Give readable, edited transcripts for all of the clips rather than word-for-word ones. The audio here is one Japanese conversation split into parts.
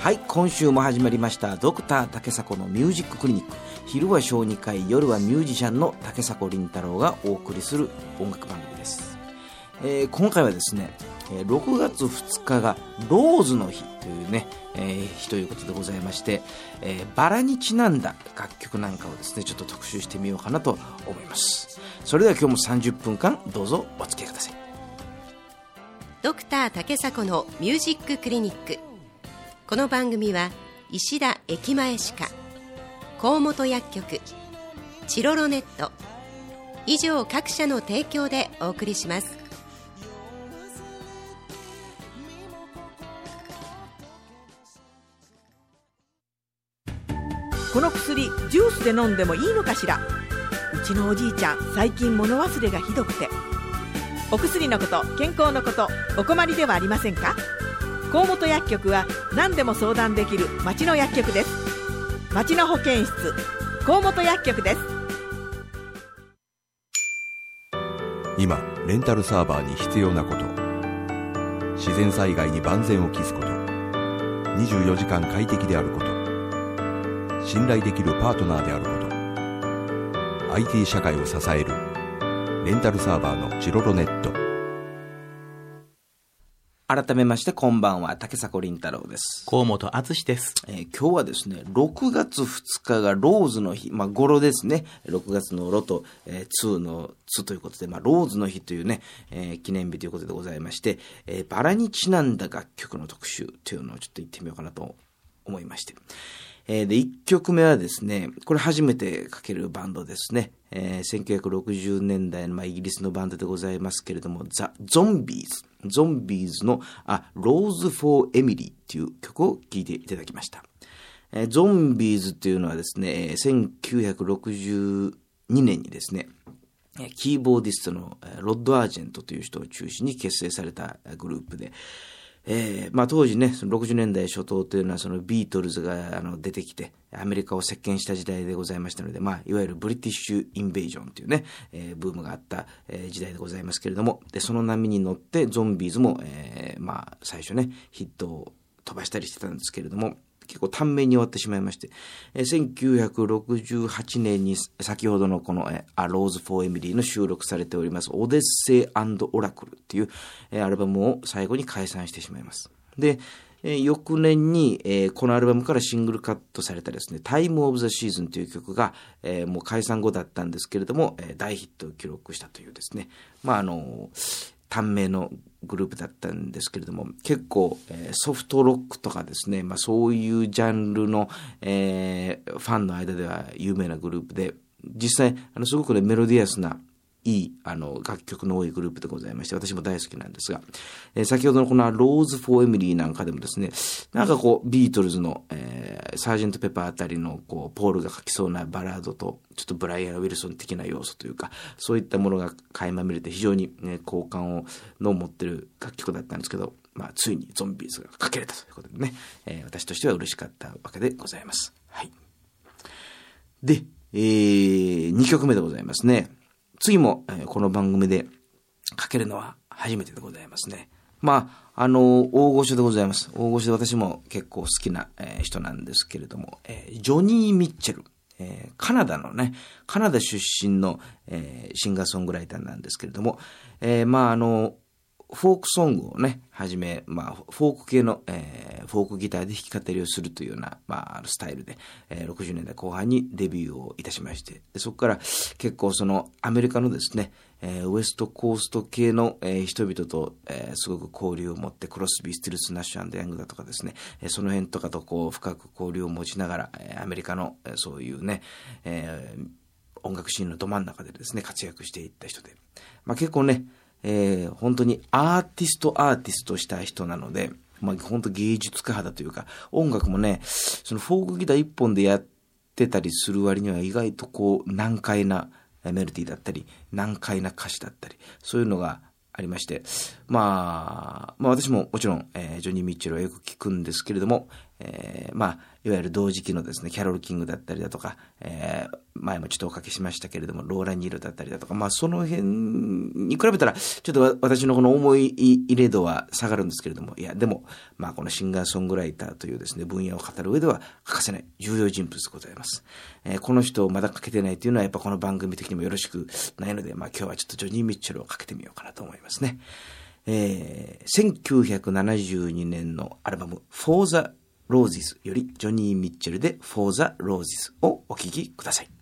はい、今週も始まりましたドクター竹迫のミュージッククリニック。昼は小児科医、夜はミュージシャンの竹迫凛太郎がお送りする音楽番組です。今回はですね、6月2日がローズの日というね、日ということでございまして、バラにちなんだ楽曲なんかをですねちょっと特集してみようかなと思います。それでは今日も30分間どうぞお付き合いください。 ドクター竹迫のミュージッククリニック。この番組は石田駅前歯科、河本薬局、チロロネット以上各社の提供でお送りします。 この薬ジュースで飲んでもいいのかしら。うちのおじいちゃん最近物忘れがひどくて。お薬のこと、健康のこと、お困りではありませんか。河本薬局は何でも相談できる町の薬局です。町の保健室、河本薬局です。 今レンタルサーバーに必要なこと、自然災害に万全を期すこと、24時間快適であること、信頼できるパートナーであること、 IT 社会を支えるレンタルサーバーのチロロネット。 改めましてこんばんは、竹迫凛太郎です。 河本敦です。 今日はですね6月2日がローズの日、語呂ですね。6月のロと、2の2ということで、ローズの日というね、記念日ということでございまして、バラにちなんだ楽曲の特集というのをちょっと言ってみようかなと思いまして、で1曲目はですね、これ初めてかけるバンドですね。1960年代の、イギリスのバンドでございますけれども、ザ・ゾンビーズのローズ・フォー・エミリーという曲を聴いていただきました。ゾンビーズというのはですね、1962年にですね、キーボーディストのロッド・アージェントという人を中心に結成されたグループで、当時ね、その60年代初頭というのはそのビートルズが出てきてアメリカを席巻した時代でございましたので、いわゆるブリティッシュインベージョンというね、ブームがあった、時代でございますけれども、でその波に乗ってゾンビーズも、最初ねヒットを飛ばしたりしてたんですけれども、結構短命に終わってしまいまして、1968年に先ほどのこのローズ・フォー・エミリーの収録されておりますオデッセイ&オラクルっていうアルバムを最後に解散してしまいます。で、翌年にこのアルバムからシングルカットされたですね、タイム・オブ・ザ・シーズンという曲がもう解散後だったんですけれども、大ヒットを記録したというですね、短命のグループだったんですけれども、結構、ソフトロックとかですね、そういうジャンルの、ファンの間では有名なグループで、実際すごくねメロディアスないい楽曲の多いグループでございまして、私も大好きなんですが、先ほどのこのローズ・フォー・エミリーなんかでもですね、なんかこうビートルズの、サージェント・ペパーあたりのこうポールが書きそうなバラードとちょっとブライアン・ウィルソン的な要素というか、そういったものが垣間見れて非常に、好感の持ってる楽曲だったんですけど、ついにゾンビーズがかけれたということでね、私としては嬉しかったわけでございます。はい。で、2曲目でございますね。次も、この番組でかけるのは初めてでございますね。大御所でございます。大御所で私も結構好きな、人なんですけれども、ジョニー・ミッチェル、カナダ出身の、シンガーソングライターなんですけれども、フォークソングをねはじめ、フォーク系の、フォークギターで弾き語りをするというような、スタイルで、60年代後半にデビューをいたしまして、でそこから結構そのアメリカのですね、ウエストコースト系の、人々と、すごく交流を持って、クロスビー・スティルス・ナッシュ&ヤングだとかですね、その辺とかとこう深く交流を持ちながら、アメリカの、そういうね、音楽シーンのど真ん中でですね活躍していった人で、結構ね本当にアーティストした人なので、本当芸術家肌というか、音楽もねそのフォークギター一本でやってたりする割には意外とこう難解なメロディーだったり難解な歌詞だったり、そういうのがありまして、 私ももちろん、ジョニー・ミッチェルはよく聞くんですけれども、いわゆる同時期のですね、キャロル・キングだったりだとか、前もちょっとおかけしましたけれども、ローラ・ニールだったりだとか、その辺に比べたら、ちょっと私のこの思い入れ度は下がるんですけれども、いや、でも、このシンガーソングライターというですね、分野を語る上では欠かせない重要人物でございます。この人をまだかけてないというのは、やっぱこの番組的にもよろしくないので、今日はちょっとジョニー・ミッチェルをかけてみようかなと思いますね。1972年のアルバム For the Roses よりジョニー・ミッチェルで For the Roses をお聴きください。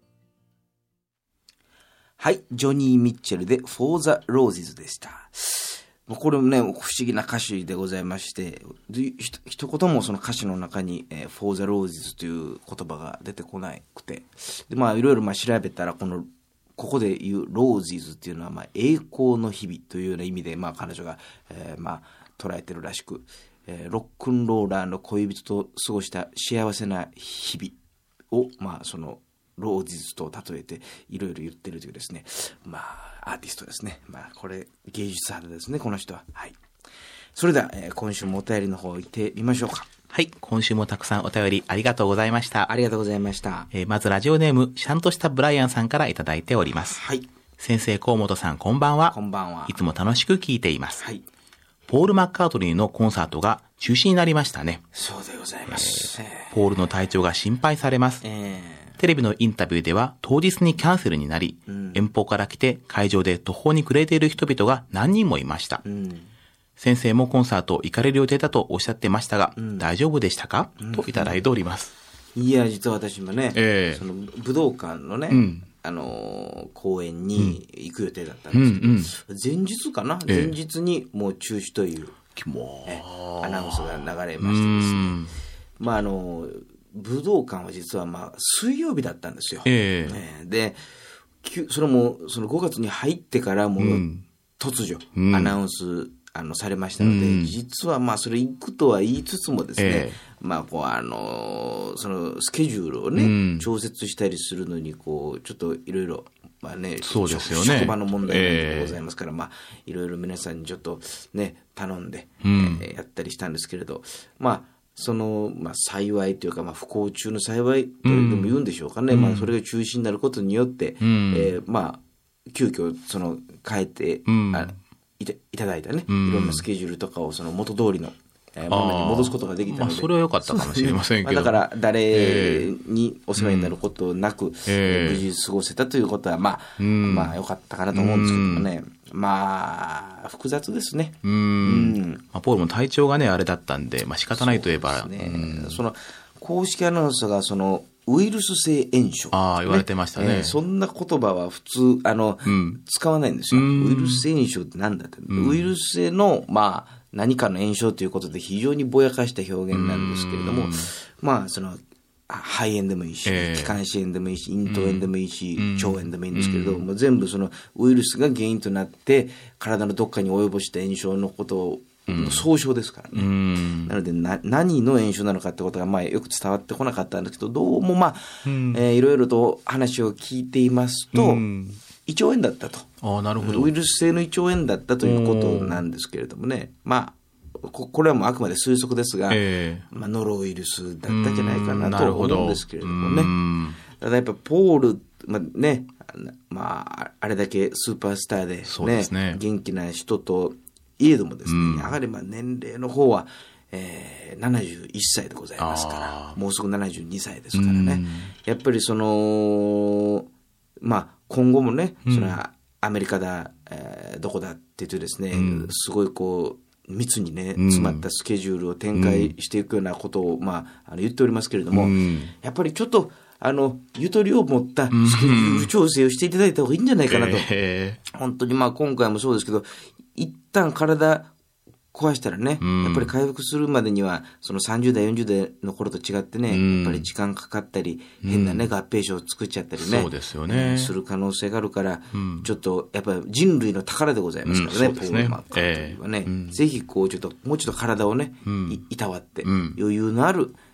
はい、ジョニー・ミッチェルで For the Roses でした。これもね、不思議な歌詞でございまして、一言もその歌詞の中に、For the Roses という言葉が出てこなくて、でいろいろ調べたら、ここで言うロージーズっていうのは栄光の日々というような意味で彼女が、捉えてるらしく、ロックンローラーの恋人と過ごした幸せな日々をそのロージーズと例えていろいろ言ってるというですね、アーティストですね。これ芸術派ですね、この人は。はい。それでは、今週もお便りの方行ってみましょうか。 はい。今週もたくさんお便りありがとうございました。 ありがとうございました。 まずラジオネーム、シャンとしたブライアンさんからいただいております。 はい。 先生、河本さん、こんばんは。 こんばんは。 いつも楽しく聞いています。 はい。 ポール・マッカートニーのコンサートが中止になりましたね。 そうでございます。 ポールの体調が心配されます。テレビのインタビューでは当日にキャンセルになり、遠方から来て会場で途方に暮れている人々が何人もいました。先生もコンサート行かれる予定だとおっしゃってましたが、大丈夫でしたか、といただいております。 いや、実は私もね、その武道館のね、公演に行く予定だったんですけど、前日かな、前日にもう中止という、アナウンスが流れましてですね、武道館は実は水曜日だったんですよ。で、それもその5月に入ってからもう突如アナウンスされましたので、実はそれ行くとは言いつつもですね、そのスケジュールをね、調節したりするのにちょっといろいろそうですよね、 職場の問題でございますから、いろいろ皆さんにちょっとね頼んで、やったりしたんですけれど、その幸いというか、不幸中の幸いとでも言うんでしょうかね、それが中止になることによって、急遽変えて、いただいたね、いろんなスケジュールとかをその元通りのものに戻すことができたので、 それは良かったかもしれませんけど、 だから誰にお世話になることなく、無事過ごせたということは良かったかなと思うんですけどもね、複雑ですね。 ポールも体調がねあれだったんで、仕方ないといえば、 その公式アナウンスがそのウイルス性炎症、 言われてましたね。 そんな言葉は普通使わないんですよ。ウイルス性炎症って何だって、ウイルス性の何かの炎症ということで非常にぼやかした表現なんですけれども、その肺炎でもいいし、気管支炎でもいいし、咽頭炎でもいいし、腸炎でもいいんですけれど、もう全部そのウイルスが原因となって体のどっかに及ぼした炎症のことを総称ですからね。なので何の炎症なのかってことがよく伝わってこなかったんですけど、どうもいろいろと話を聞いていますと、胃腸炎だったと。 なるほど。 ウイルス性の胃腸炎だったということなんですけれどもね。これはもうあくまで推測ですが、ノロウイルスだったんじゃないかなと思うんですけれどもね。ただやっぱポール、あれだけスーパースターでね、元気な人といえどもですね、やはり年齢の方は、71歳でございますから、もうすぐ72歳ですからね。やっぱりその、今後もね、それはアメリカだ、どこだって言ってですね、すごい密にね、詰まったスケジュールを展開していくようなことを、言っておりますけれども、やっぱりちょっと、ゆとりを持ったスケジュール調整をしていただいた方がいいんじゃないかなと。本当に今回もそうですけど、一旦体壊したらね、やっぱり回復するまでには、その30代、40代の頃と違ってね、やっぱり時間かかったり、変なね、合併症を作っちゃったりね、 そうですよね。 する可能性があるから、ちょっと、やっぱり人類の宝でございますからね、ポール・マッカートニーはね。ぜひ、もうちょっと体をね、いたわって、余裕のある、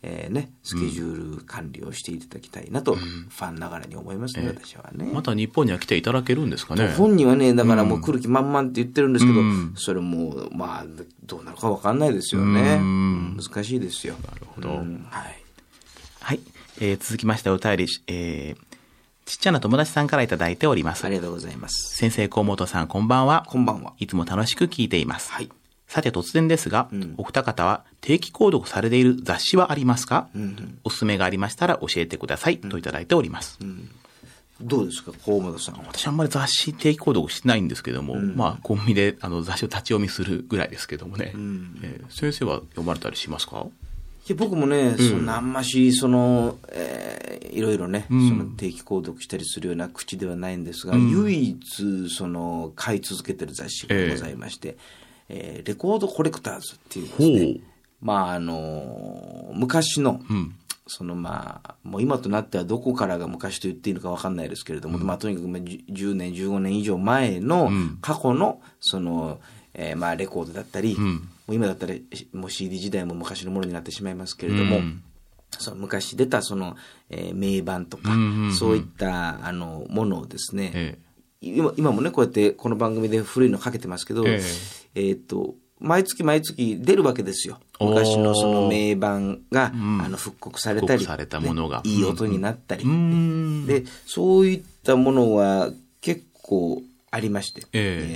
スケジュール管理をしていただきたいなと、ファンながらに思いますね、私はね。 また日本には来ていただけるんですかね。 本人はね、だからもう来る気満々って言ってるんですけど、それもまあどうなるか分かんないですよね。難しいですよ。 なるほど。 はい。 はい。続きましてお便り、ちっちゃな友達さんからいただいております。 ありがとうございます。 先生、河本さん、こんばんは。 こんばんは。 いつも楽しく聞いています。 はい。 さて突然ですが、お二方は定期購読されている雑誌はありますか？おすすめがありましたら教えてください、といただいております。 どうですか、河本さんは。 私あんまり雑誌定期購読してないんですけども、まあコンビニで雑誌を立ち読みするぐらいですけどもね。先生は読まれたりしますか？ いや僕もね、あんましいろいろね、その定期購読したりするような口ではないんですが、唯一買い続けてる雑誌がございまして、レコードコレクターズっていうですね、まあ昔の、もう今となってはどこからが昔と言っていいのか分かんないですけれども、まあとにかく10年15年以上前の過去のレコードだったり、もう今だったらもう CD 時代も昔のものになってしまいますけれども、その昔出た名盤とか、そういったものをですね、今もねこうやってこの番組で古いのかけてますけど、毎月毎月出るわけですよ。昔のその名盤が、復刻されたり、 されたものが、 いい音になったり、でそういったものは結構ありまして、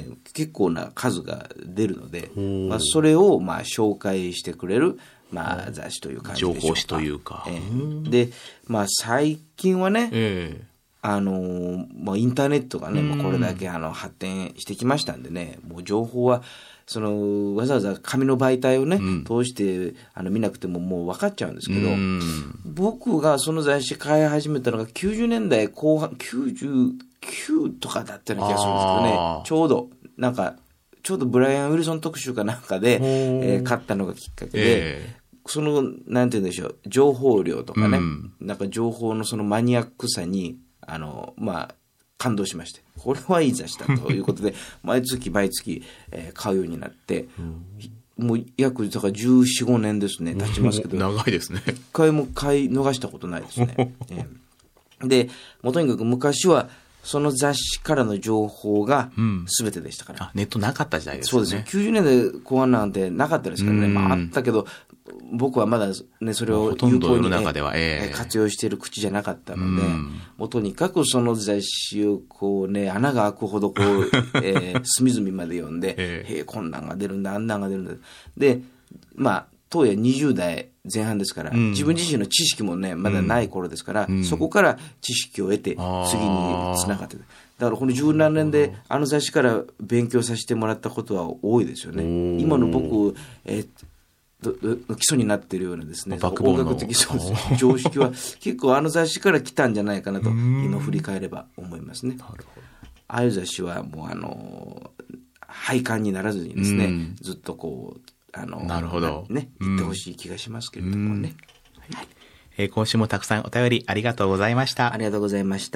結構な数が出るので、それを紹介してくれる、雑誌という感じでしょうか。 情報誌というか。 で、最近はね、インターネットがね、これだけ発展してきましたんでね、もう情報はわざわざ紙の媒体をね、通して見なくてももう分かっちゃうんですけど、僕がその雑誌買い始めたのが90年代後半、99とかだったような気がするんですけどね、ちょうどブライアン・ウィルソン特集かなんかで、買ったのがきっかけで、なんて言うんでしょう、情報量とかね、情報のマニアックさに、感動しまして、これはいい雑誌だということで、毎月毎月、買うようになって、もう約だから14、15年ですね、経ちますけど、 長いですね。 一回も買い逃したことないですね。で、もうとにかく昔は、その雑誌からの情報が全てでしたから。 ネットなかった時代ですね。 そうですね。90年代後半なんてなかったですからね。あったけど、僕はまだね、それを有効に、活用している口じゃなかったので、もうとにかくその雑誌を穴が開くほど隅々まで読んで、こんなんが出るんだ、あんなんが出るんだ。で、当夜20代前半ですから、自分自身の知識もね、まだない頃ですから、そこから知識を得て、次につながってる。だからこの十何年で雑誌から勉強させてもらったことは多いですよね。今の僕、基礎になっているようなですね、音楽的常識は結構雑誌から来たんじゃないかなと、今振り返れば思いますね。ああいう雑誌はもう廃刊にならずにですね、ずっとなるほど。 言ってほしい気がしますけれどもね。 今週もたくさんお便りありがとうございました。 ありがとうございました。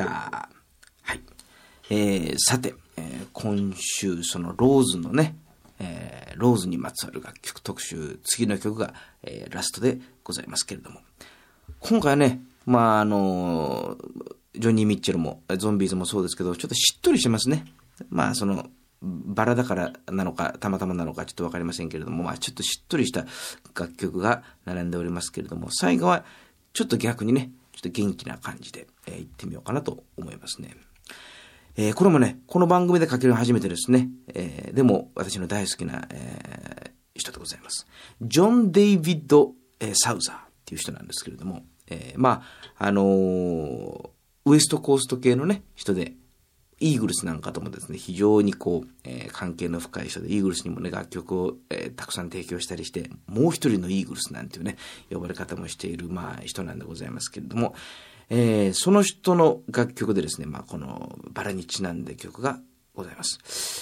はい。さて、今週ローズのね、ローズにまつわる楽曲特集、次の曲が、ラストでございますけれども、今回はね、ジョニー・ミッチェルもゾンビーズもそうですけど、ちょっとしっとりしてますね。バラだからなのかたまたまなのかちょっと分かりませんけれども、ちょっとしっとりした楽曲が並んでおりますけれども、最後はちょっと逆にね、ちょっと元気な感じで、いってみようかなと思いますね。これもね、この番組でかけるの初めてですね。でも私の大好きな、人でございます。ジョン・デイビッド・サウザーっていう人なんですけれども、ウエストコースト系のね人で、イーグルスなんかともですね、非常に関係の深い人で、イーグルスにもね、楽曲を、たくさん提供したりして、もう一人のイーグルスなんていうね、呼ばれ方もしている、人なんでございますけれども、その人の楽曲でですね、このバラにちなんで曲がございます。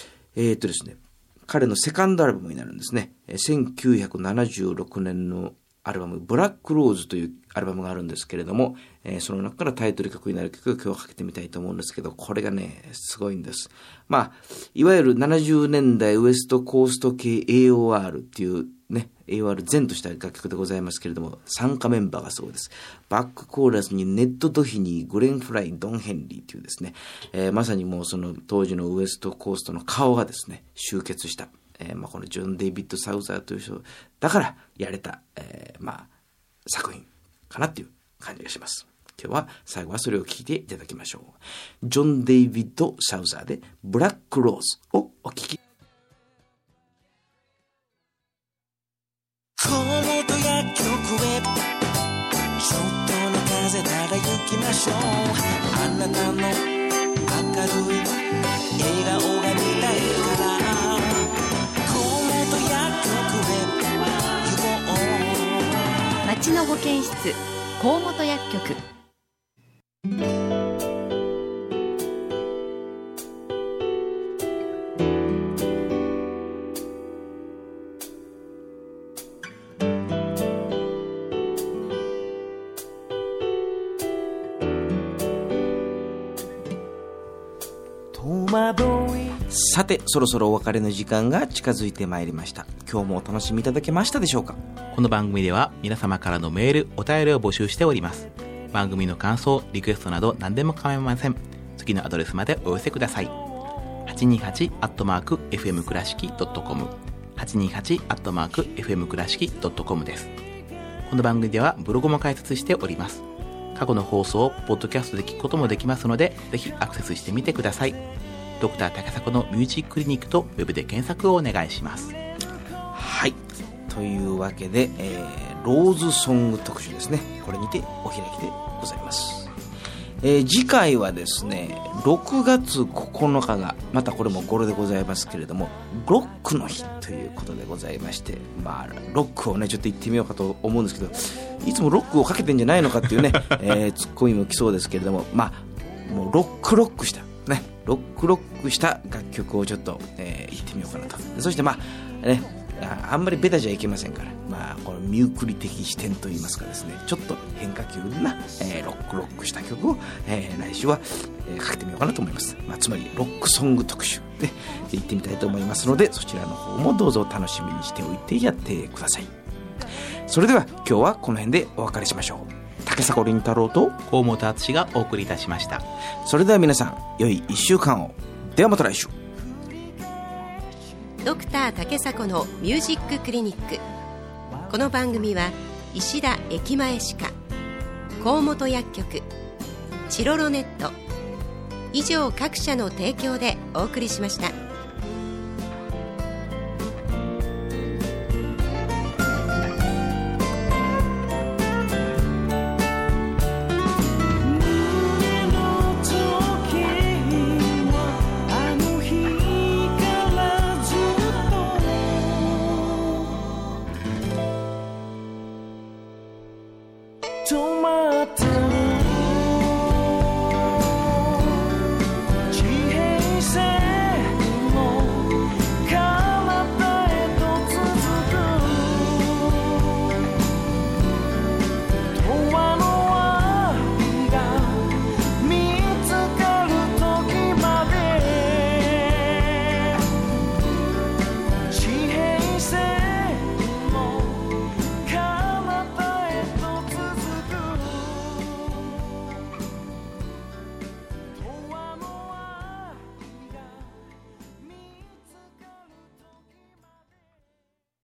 ですね、彼のセカンドアルバムになるんですね。1976年のアルバム、ブラックローズというアルバムがあるんですけれども、その中からタイトル曲になる曲を今日かけてみたいと思うんですけど、これがね、すごいんです。いわゆる70年代ウエストコースト系 AOR っていうね、いわゆる前とした楽曲でございますけれども、参加メンバーがそうです。バックコーラスにネット・ドヒニー、グレン・フライ、ドン・ヘンリーというですね、まさにもうその当時のウエストコーストの顔がですね、集結した、このジョン・デイビッド・サウザーという人だからやれた、作品かなっていう感じがします。今日は最後はそれを聞いていただきましょう。ジョン・デイビッド・サウザーでブラック・ローズをお聞き。 この音薬局へちょっとの風なら行きましょう。あなたの明るい笑顔が見たいからこの音薬局へ行こう。 町の保健室河本薬局。 さて、そろそろお別れの時間が近づいてまいりました。今日もお楽しみいただけましたでしょうか。 この番組では皆様からのメール、お便りを募集しております。番組の感想、リクエストなど何でも構いません。次のアドレスまでお寄せください。828-fm 倉敷 .com 828-fm 倉敷 .com です。この番組ではブログも開設しております。過去の放送をポッドキャストで聞くこともできますので、ぜひアクセスしてみてください。ドクター竹迫のミュージッククリニックとウェブで検索をお願いします。 はい、というわけで、ローズソング特集ですね。これにてお開きでございます。次回はですね、6月9日がまたこれも語呂でございますけれども、ロックの日ということでございまして、ロックをねちょっと言ってみようかと思うんですけど、いつもロックをかけてんじゃないのかっていうね、ツッコミも来そうですけれども、もうロックしたね、ロックした楽曲をちょっと、言ってみようかなと。そしてあんまりベタじゃいけませんから、このミュークリ的視点といいますかですね、ちょっと変化球な、ロックした曲を、来週は、かけてみようかなと思います。つまりロックソング特集で言ってみたいと思いますので、そちらの方もどうぞ楽しみにしておいてやってください。それでは今日はこの辺でお別れしましょう。竹迫倫太郎と河本敦がお送りいたしました。 それでは皆さん、良い1週間を。ではまた来週。 ドクター竹迫のミュージッククリニック。この番組は石田駅前歯科、河本薬局、チロロネット以上各社の提供でお送りしました。 止まって